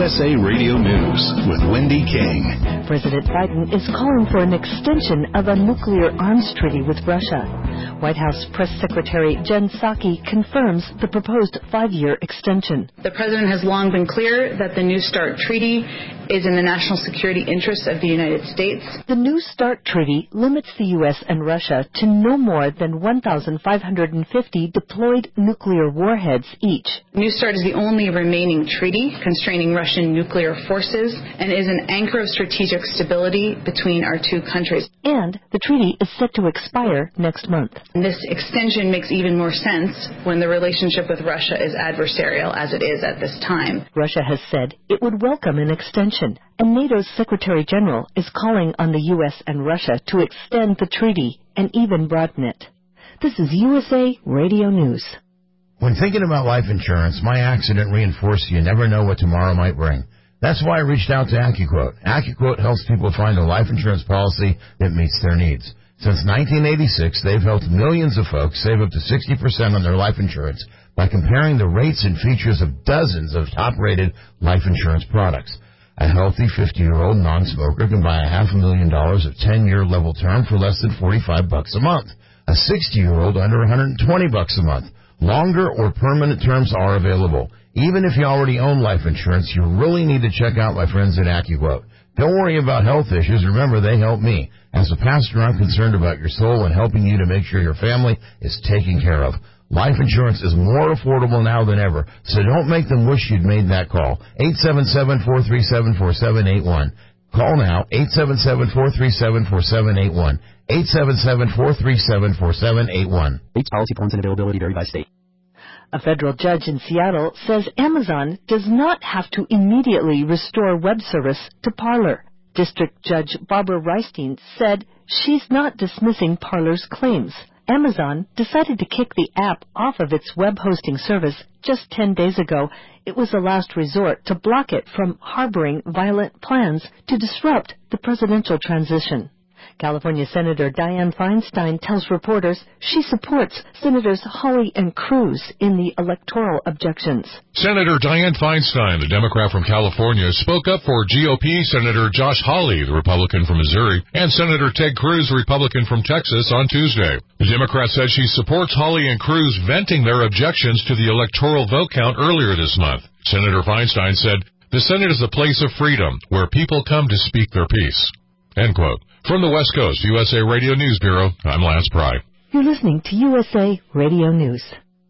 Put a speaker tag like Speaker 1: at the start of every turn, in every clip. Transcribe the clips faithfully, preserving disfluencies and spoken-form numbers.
Speaker 1: U S A Radio News with Wendy King.
Speaker 2: President Biden is calling for an extension of a nuclear arms treaty with Russia. White House Press Secretary Jen Psaki confirms the proposed five-year extension.
Speaker 3: The President has long been clear that the New START treaty is in the national security interests of the United States.
Speaker 2: The New START treaty limits the U S and Russia to no more than one thousand five hundred fifty deployed nuclear warheads each.
Speaker 3: New START is the only remaining treaty constraining Russian nuclear forces and is an anchor of strategic stability between our two countries.
Speaker 2: And the treaty is set to expire next month.
Speaker 3: And this extension makes even more sense when the relationship with Russia is adversarial, as it is at this time.
Speaker 2: Russia has said it would welcome an extension, and NATO's Secretary General is calling on the U S and Russia to extend the treaty and even broaden it. This is U S A Radio News.
Speaker 4: When thinking about life insurance, my accident reinforced you never know what tomorrow might bring. That's why I reached out to AccuQuote. AccuQuote helps people find a life insurance policy that meets their needs. Since nineteen eighty-six, they've helped millions of folks save up to sixty percent on their life insurance by comparing the rates and features of dozens of top-rated life insurance products. A healthy fifty-year-old non-smoker can buy a half a million dollars of ten-year level term for less than forty-five bucks a month. A sixty-year-old under one hundred twenty bucks a month. Longer or permanent terms are available. Even if you already own life insurance, you really need to check out my friends at AccuQuote. Don't worry about health issues. Remember, they help me. As a pastor, I'm concerned about your soul and helping you to make sure your family is taken care of. Life insurance is more affordable now than ever, so don't make them wish you'd made that call. eight seven seven, four three seven, four seven eight one. Call now, eight seven seven, four three seven, four seven eight one. eight seven seven, four three seven, four seven eight one.
Speaker 5: Rates, policy forms, and availability vary by state.
Speaker 2: A federal judge in Seattle says Amazon does not have to immediately restore web service to Parler. District Judge Barbara Reistein said she's not dismissing Parler's claims. Amazon decided to kick the app off of its web hosting service just ten days ago. It was a last resort to block it from harboring violent plans to disrupt the presidential transition. California Senator Dianne Feinstein tells reporters she supports Senators Hawley and Cruz in the electoral objections.
Speaker 6: Senator Dianne Feinstein, the Democrat from California, spoke up for G O P Senator Josh Hawley, the Republican from Missouri, and Senator Ted Cruz, the Republican from Texas, on Tuesday. The Democrat said she supports Hawley and Cruz venting their objections to the electoral vote count earlier this month. Senator Feinstein said, "The Senate is a place of freedom where people come to speak their piece." End quote. From the West Coast, U S A Radio News Bureau, I'm Lance Pry.
Speaker 2: You're listening to U S A Radio News.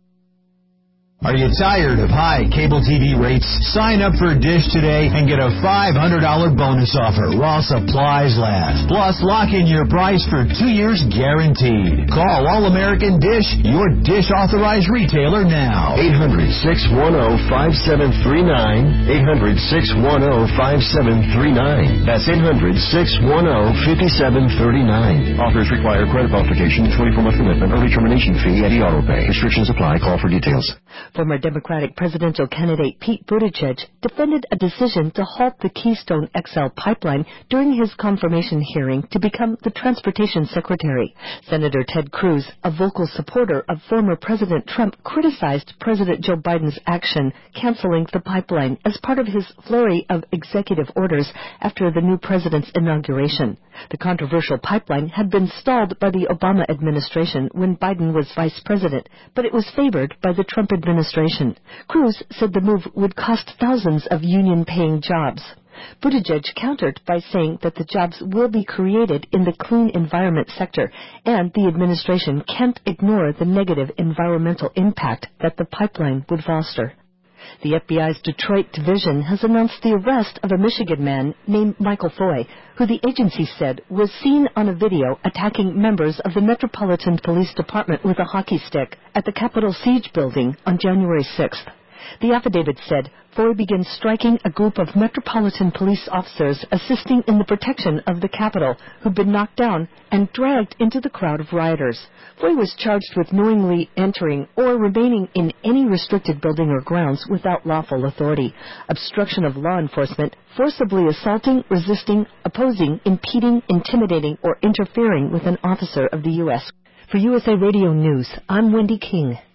Speaker 7: Are you tired of high cable T V rates? Sign up for Dish today and get a five hundred dollars bonus offer while supplies last. Plus, lock in your price for two years guaranteed. Call All-American Dish, your Dish authorized retailer now.
Speaker 8: eight hundred, six one zero, five seven three nine. eight hundred, six one zero, five seven three nine. That's eight hundred, six one zero, five seven three nine. Offers require credit verification, twenty-four month commitment, early termination fee, and auto pay. Restrictions apply. Call for details.
Speaker 2: Former Democratic presidential candidate Pete Buttigieg defended a decision to halt the Keystone X L pipeline during his confirmation hearing to become the transportation secretary. Senator Ted Cruz, a vocal supporter of former President Trump, criticized President Joe Biden's action canceling the pipeline as part of his flurry of executive orders after the new president's inauguration. The controversial pipeline had been stalled by the Obama administration when Biden was vice president, but it was favored by the Trump administration. Cruz said the move would cost thousands of union-paying jobs. Buttigieg countered by saying that the jobs will be created in the clean environment sector, and the administration can't ignore the negative environmental impact that the pipeline would foster. The F B I's Detroit division has announced the arrest of a Michigan man named Michael Foy, who the agency said was seen on a video attacking members of the Metropolitan Police Department with a hockey stick at the Capitol Siege building on January sixth. The affidavit said Foy began striking a group of Metropolitan Police officers assisting in the protection of the Capitol, who'd been knocked down and dragged into the crowd of rioters. Foy was charged with knowingly entering or remaining in any restricted building or grounds without lawful authority, obstruction of law enforcement, forcibly assaulting, resisting, opposing, impeding, intimidating, or interfering with an officer of the U S For U S A Radio News, I'm Wendy King.